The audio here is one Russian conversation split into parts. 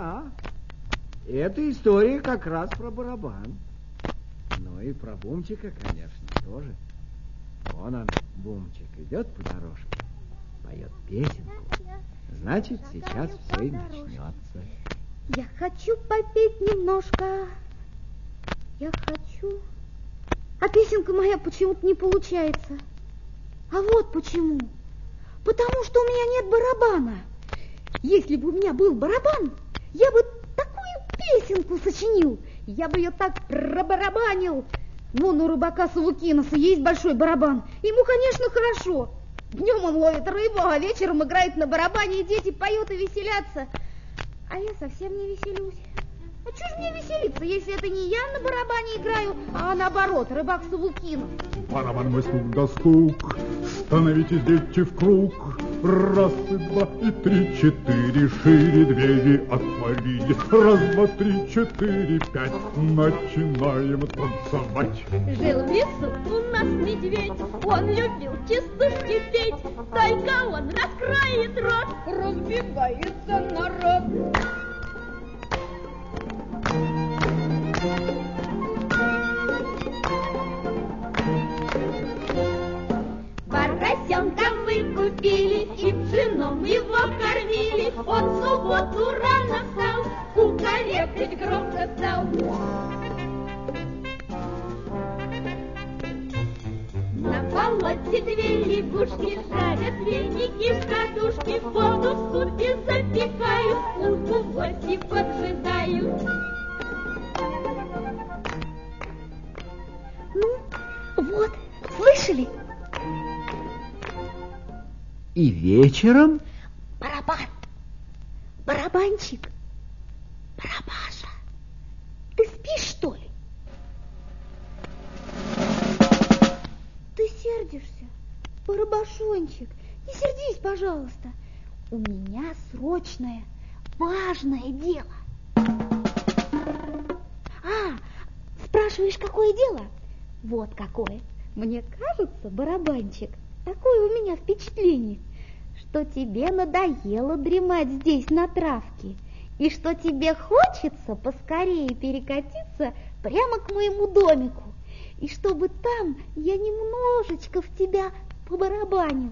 Да, эта история как раз про барабан. Ну и про Бумчика, конечно, тоже. Вон он, Бумчик, идет по дорожке, поет песенку. Значит, сейчас все и начнется. Я хочу попеть немножко. Я хочу... А песенка моя почему-то не получается. А вот почему. Потому что у меня нет барабана. Если бы у меня был барабан, я бы такую песенку сочинил. Я бы ее так пробарабанил. Вон у рыбака Савукиноса есть большой барабан. Ему, конечно, хорошо. Днем он ловит рыбу, а вечером играет на барабане, и дети поют и веселятся. А я совсем не веселюсь. А чё ж мне веселиться, если это не я на барабане играю, а наоборот, рыбак Савукинов? Барабан мой стук да стук, становитесь, дети, в круг. Раз и два и три, четыре, шире двери отворили. Раз, два, три, четыре, пять, начинаем танцевать. Жил в лесу у нас медведь, он любил частушки петь. Только он раскроет рот, разбегается народ. Поросенка мы купили и пшеном его кормили. Он в субботу рано встал, кукарекать громко стал. На болоте две лягушки жарят веники в кадушке, воду в супе запекают, утку в гости поджидают. Ну, вот, слышали? И вечером... Барабан, барабанчик, барабаша, ты спишь, что ли? Ты сердишься, барабашончик, не сердись, пожалуйста. У меня срочное, важное дело. Спрашиваешь, какое дело? Вот какое. Мне кажется, барабанчик, такое у меня впечатление, что тебе надоело дремать здесь на травке, и что тебе хочется поскорее перекатиться прямо к моему домику, и чтобы там я немножечко в тебя побарабанил.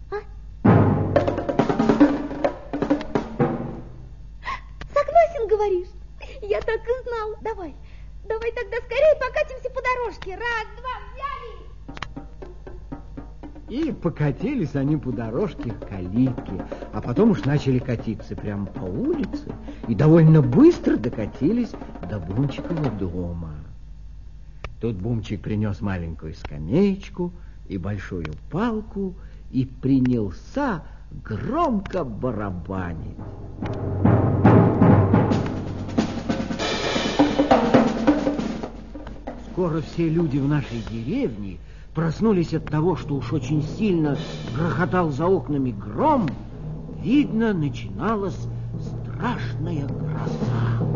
Согласен, говоришь? Я так и знал. Давай тогда скорее покатимся по дорожке. Раз, два, взяли! И покатились они по дорожке к калитке, а потом уж начали катиться прямо по улице и довольно быстро докатились до Бумчикова дома. Тут Бумчик принес маленькую скамеечку и большую палку и принялся громко барабанить. Скоро все люди в нашей деревне проснулись от того, что уж очень сильно грохотал за окнами гром. Видно, начиналась страшная гроза.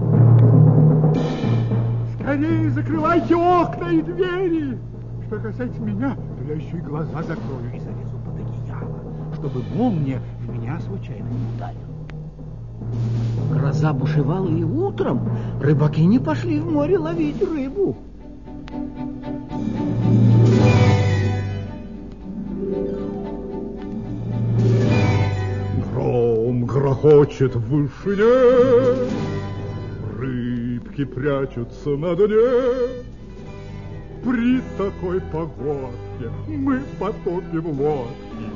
Скорее закрывайте окна и двери. Что касается меня, то я еще и глаза закрою и залезу под одеяло, чтобы Бум мне в меня случайно не ударил. Гроза бушевала и утром. Рыбаки не пошли в море ловить рыбу. Гром грохочет в вышине, рыбки прячутся на дне. При такой погодке мы потопим лодки.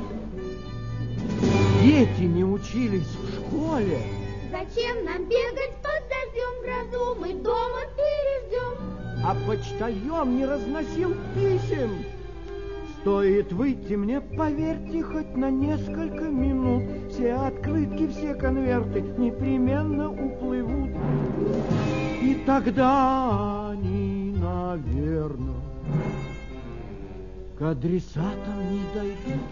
Дети не учились в школе. Зачем нам бегать под дождем, грозу мы дома переждем? А почтальон не разносил писем. Стоит выйти мне, поверьте, хоть на несколько минут, все открытки, все конверты непременно уплывут. И тогда они, наверное, к адресатам не дойдут.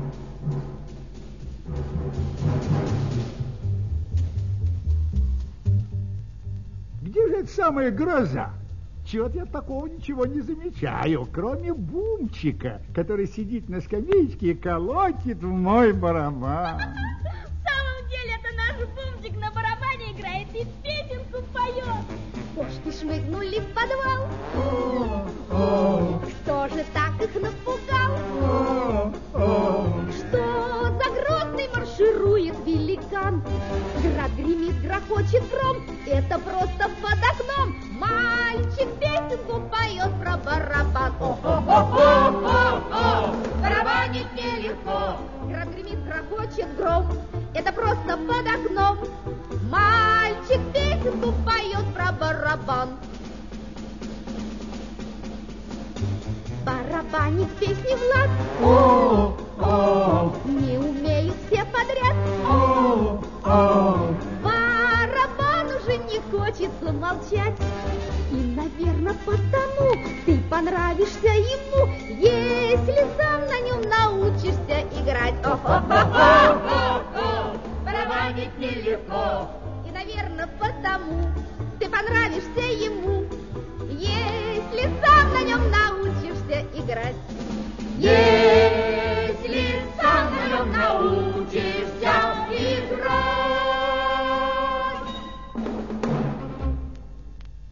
Где же эта самая гроза? Чего-то я такого ничего не замечаю, кроме Бумчика, который сидит на скамеечке и колотит в мой барабан. В самом деле это наш Бумчик на барабане играет и шмыгнули в подвал. Кто же так их напугал? Что за грозный марширует великан? Град гремит, грохочет гром, это просто под окном. Мальчик песенку поет про барабан. О-хо-хо-хо-хо-хо, барабанить нелегко. Град гремит, грохочет гром, это просто под окном. Мальчик песенку поет про барабан. Барабанить песни Влад не умеют все подряд. Барабан уже не хочется молчать. И, наверное, потому ты понравишься ему, если сам на нем научишься играть. Барабанить нелегко. И, наверное, потому ты понравишься ему, если сам на нем научишься играть. Если сам на нем научишься